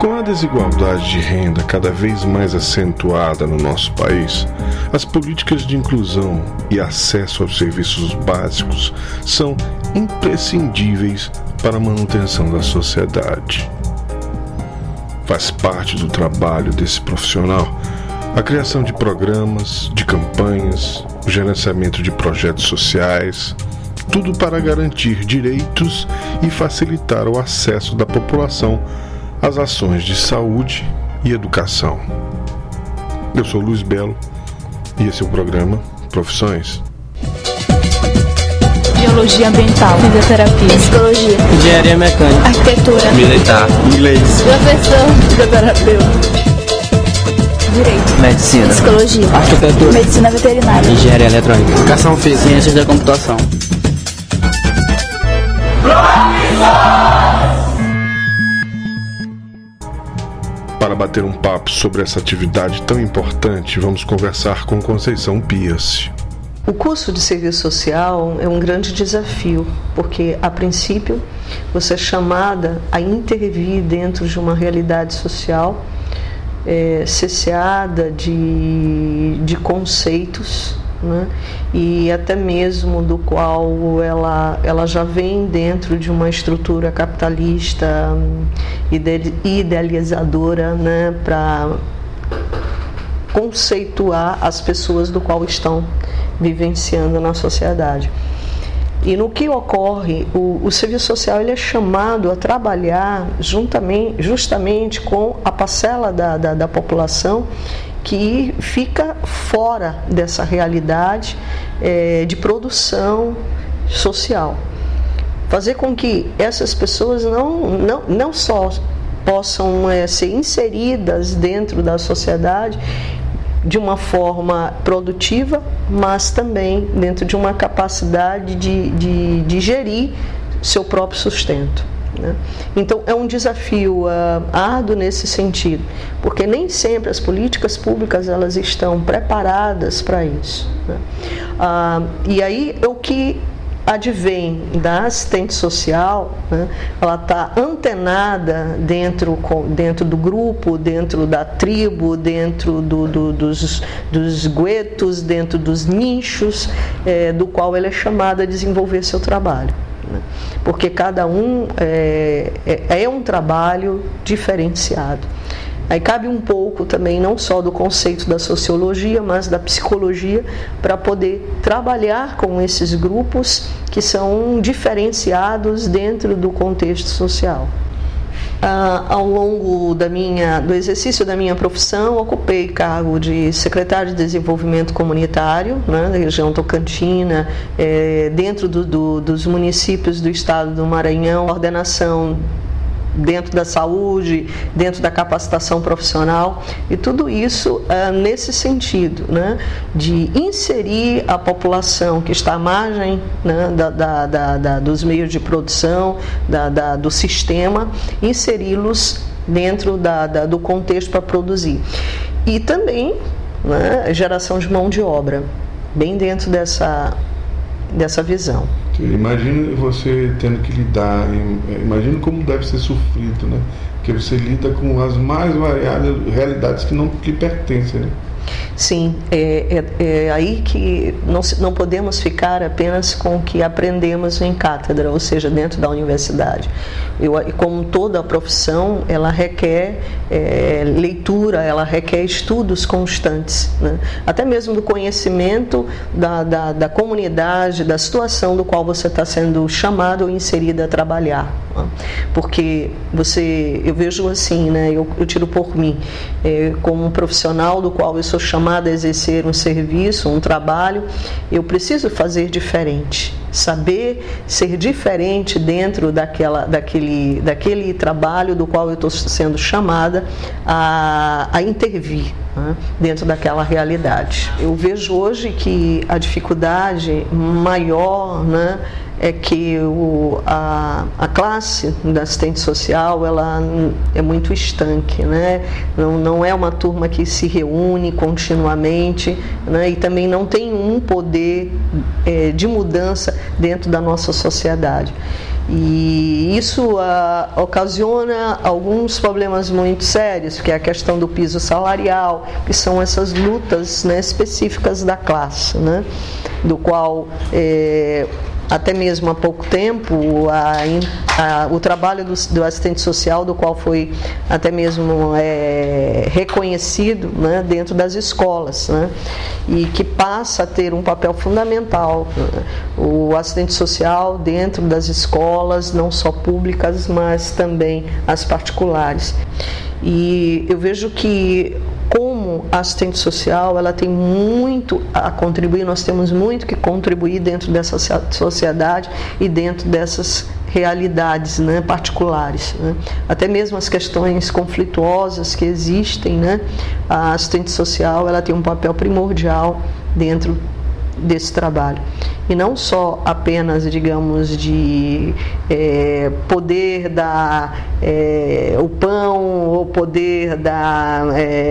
Com a desigualdade de renda cada vez mais acentuada no nosso país, as políticas de inclusão e acesso aos serviços básicos são imprescindíveis para a manutenção da sociedade. Faz parte do trabalho desse profissional a criação de programas, de campanhas, o gerenciamento de projetos sociais, tudo para garantir direitos e facilitar o acesso da população às ações de saúde e educação. Eu sou Luiz Belo e esse é o programa Profissões. Biologia ambiental, fisioterapia, psicologia, engenharia mecânica, arquitetura, militar, inglês, professor, fisioterapeuta, direito, medicina, psicologia, arquitetura, medicina veterinária, engenharia eletrônica, educação física, ciências da computação. Para bater um papo sobre essa atividade tão importante, vamos conversar com Conceição Pias. O curso de serviço social é um grande desafio, porque, a princípio, você é chamada a intervir dentro de uma realidade social cesseada de conceitos, né? E até mesmo do qual ela já vem dentro de uma estrutura capitalista idealizadora, né? Para conceituar as pessoas do qual estão vivenciando na sociedade. E no que ocorre, o serviço social ele é chamado a trabalhar justamente com a parcela da população que fica fora dessa realidade de produção social. Fazer com que essas pessoas não só possam ser inseridas dentro da sociedade de uma forma produtiva, mas também dentro de uma capacidade de gerir seu próprio sustento, né? Então é um desafio árduo nesse sentido, porque nem sempre as políticas públicas elas estão preparadas para isso, né? E aí o que advém da assistente social, né? Ela está antenada dentro do grupo, dentro da tribo, dentro dos guetos, dentro dos nichos, do qual ela é chamada a desenvolver seu trabalho, né? Porque cada um é um trabalho diferenciado. Aí cabe um pouco também, não só do conceito da sociologia, mas da psicologia, para poder trabalhar com esses grupos que são diferenciados dentro do contexto social. Ao longo do exercício da minha profissão, ocupei cargo de secretário de Desenvolvimento Comunitário, né, da região Tocantina, dentro dos municípios do estado do Maranhão, coordenação dentro da saúde, dentro da capacitação profissional, e tudo isso nesse sentido, né, de inserir a população que está à margem, né, dos meios de produção, do sistema, inseri-los dentro do contexto para produzir. E também, né, geração de mão de obra, bem dentro dessa visão. Imagina você tendo que lidar, imagina como deve ser sofrido, né? Porque você lida com as mais variadas realidades que não lhe pertencem, né? Sim, é aí que não podemos ficar apenas com o que aprendemos em cátedra, ou seja, dentro da universidade. Como toda a profissão, ela requer leitura, ela requer estudos constantes, né? Até mesmo do conhecimento da comunidade, da situação do qual você está sendo chamado ou inserido a trabalhar, né? Porque eu vejo assim, né? Eu tiro por mim, como um profissional do qual eu sou chamada a exercer um serviço, um trabalho, eu preciso fazer diferente, saber ser diferente dentro daquele trabalho do qual eu estou sendo chamada a intervir, né, dentro daquela realidade. Eu vejo hoje que a dificuldade maior, né, é que a classe da assistente social ela é muito estanque, né? Não é uma turma que se reúne continuamente, né? E também não tem um poder de mudança dentro da nossa sociedade. E isso ocasiona alguns problemas muito sérios, que é a questão do piso salarial, que são essas lutas, né, específicas da classe, né, do qual até mesmo há pouco tempo o trabalho do assistente social, do qual foi até mesmo reconhecido, né, dentro das escolas, né, e que passa a ter um papel fundamental, né, o assistente social dentro das escolas, não só públicas, mas também as particulares. E eu vejo que, como assistente social, ela tem muito a contribuir, nós temos muito que contribuir dentro dessa sociedade e dentro dessas realidades, né, particulares, né? Até mesmo as questões conflituosas que existem, né? A assistente social, ela tem um papel primordial dentro desse trabalho. E não só apenas, digamos, de poder dar o pão, ou poder dar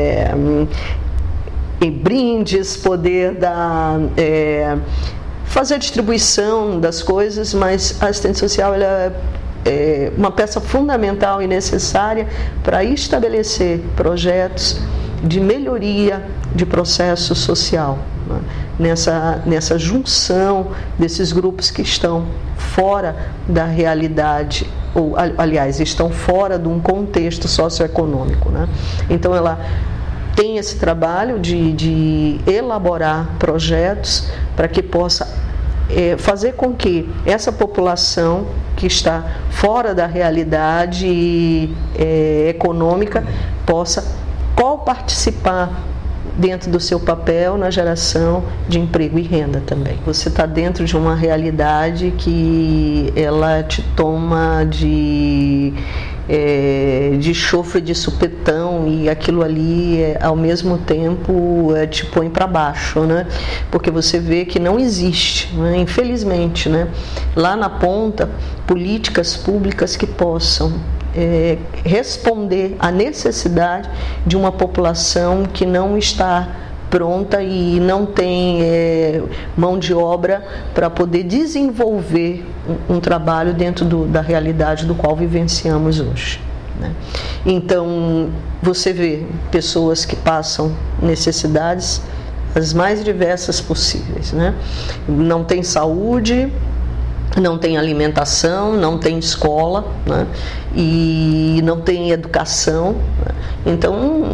brindes, poder dar fazer a distribuição das coisas, mas a assistente social, ela é uma peça fundamental e necessária para estabelecer projetos de melhoria de processo social, né? Nessa junção desses grupos que estão fora da realidade, ou aliás, estão fora de um contexto socioeconômico, né? Então ela tem esse trabalho de elaborar projetos para que possa fazer com que essa população que está fora da realidade econômica possa participar dentro do seu papel na geração de emprego e renda também. Você está dentro de uma realidade que ela te toma de chofre de supetão, e aquilo ali ao mesmo tempo te põe para baixo, né? Porque você vê que não existe, né? Infelizmente, né? Lá na ponta, políticas públicas que possam responder à necessidade de uma população que não está pronta e não tem mão de obra para poder desenvolver um trabalho dentro da realidade do qual vivenciamos hoje, né? Então, você vê pessoas que passam necessidades as mais diversas possíveis, né? Não tem saúde, não tem alimentação, não tem escola, né? E não tem educação, né? Então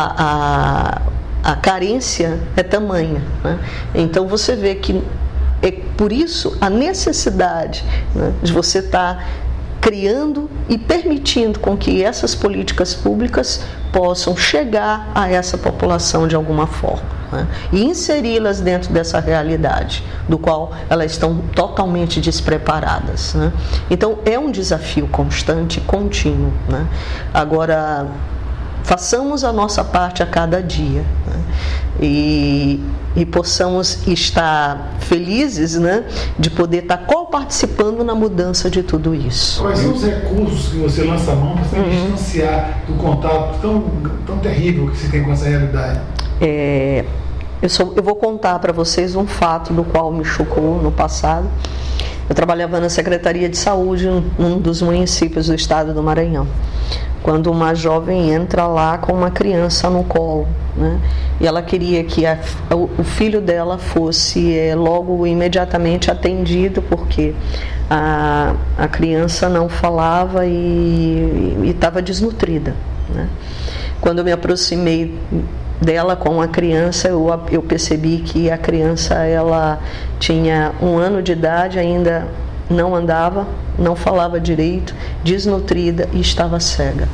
a carência é tamanha, né? Então você vê que é por isso a necessidade, né, de você estar criando e permitindo com que essas políticas públicas possam chegar a essa população de alguma forma, né, e inseri-las dentro dessa realidade, do qual elas estão totalmente despreparadas, né? Então é um desafio constante e contínuo, né? Agora, façamos a nossa parte a cada dia, né? E possamos estar felizes, né, de poder estar participando na mudança de tudo isso. Quais são os recursos que você lança a mão para se distanciar do contato tão terrível que se tem com essa realidade? Eu vou contar para vocês um fato do qual me chocou no passado. Eu trabalhava na Secretaria de Saúde, num dos municípios do estado do Maranhão, quando uma jovem entra lá com uma criança no colo, né? E ela queria que o filho dela fosse logo imediatamente atendido, porque a criança não falava e estava desnutrida, né? Quando eu me aproximei dela com a criança, eu percebi que a criança, ela tinha 1 ano de idade, ainda não andava, não falava direito, desnutrida e estava cega.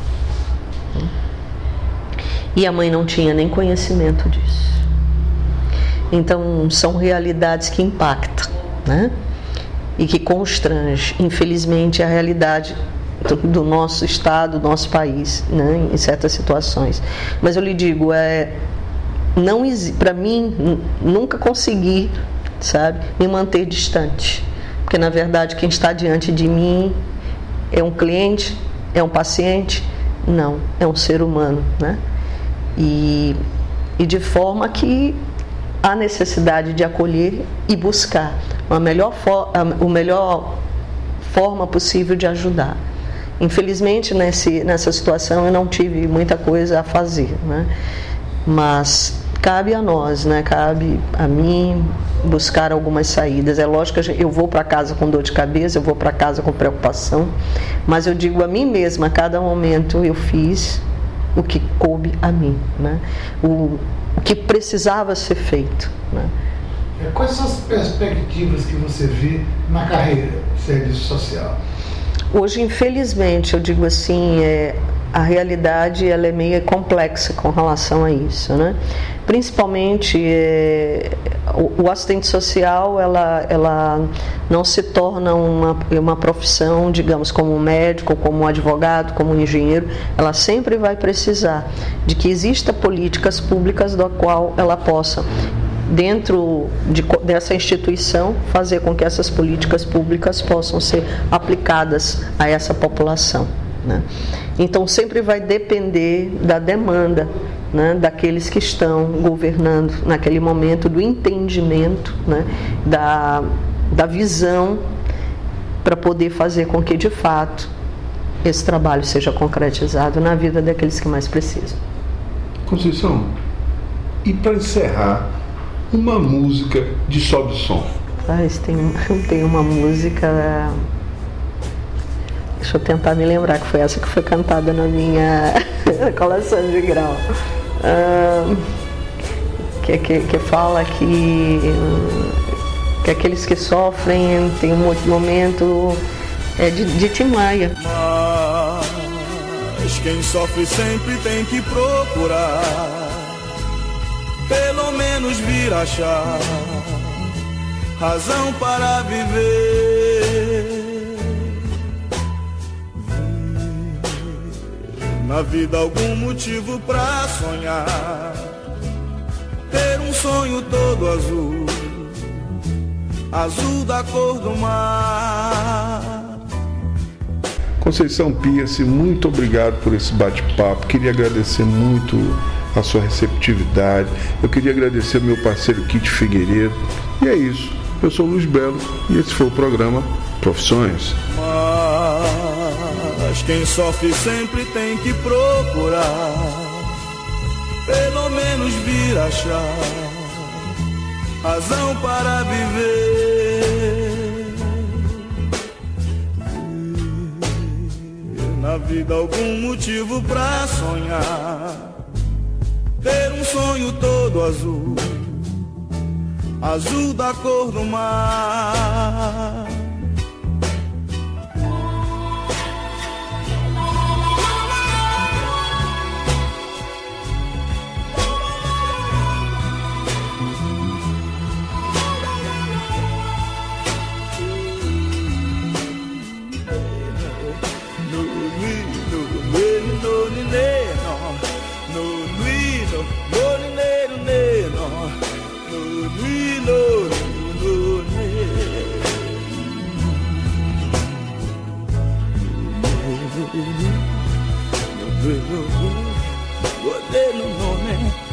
E a mãe não tinha nem conhecimento disso. Então, são realidades que impactam, né? E que constrangem, infelizmente, a realidade do nosso estado, do nosso país, né, em certas situações. Mas eu lhe digo, para mim, nunca consegui, sabe, me manter distante. Porque, na verdade, quem está diante de mim é um cliente, é um paciente? Não, é um ser humano, né? E de forma que há necessidade de acolher e buscar a melhor forma possível de ajudar. Infelizmente, nessa situação, eu não tive muita coisa a fazer, né? Mas cabe a nós, né? Cabe a mim buscar algumas saídas. É lógico que eu vou para casa com dor de cabeça, eu vou para casa com preocupação, mas eu digo a mim mesma, a cada momento eu fiz o que coube a mim, né? O que precisava ser feito, né? Quais são as perspectivas que você vê na carreira de serviço social? Hoje, infelizmente, eu digo assim, a realidade ela é meio complexa com relação a isso, né? Principalmente o assistente social, ela não se torna uma profissão, digamos, como um médico, como um advogado, como um engenheiro. Ela sempre vai precisar de que exista políticas públicas da qual ela possa, dentro dessa instituição, fazer com que essas políticas públicas possam ser aplicadas a essa população, né? Então sempre vai depender da demanda, né, daqueles que estão governando naquele momento, do entendimento, né, da visão, para poder fazer com que de fato esse trabalho seja concretizado na vida daqueles que mais precisam. Conceição, e para encerrar, uma música de Sobe o Som. Tem uma música, deixa eu tentar me lembrar, que foi essa que foi cantada na minha colação de grau, que fala que aqueles que sofrem tem um outro momento, de Tim Maia. Mas quem sofre sempre tem que procurar, pelo menos vir achar razão para viver. Na vida algum motivo pra sonhar, ter um sonho todo azul, azul da cor do mar. Conceição Pierce, muito obrigado por esse bate-papo. Queria agradecer muito a sua receptividade. Eu queria agradecer ao meu parceiro Kit Figueiredo. E é isso. Eu sou o Luiz Belo e esse foi o programa Profissões. Mas quem sofre sempre tem que procurar, pelo menos vir achar razão para viver. Na vida algum motivo pra sonhar, ter um sonho todo azul, azul da cor do mar. What they don't know, man.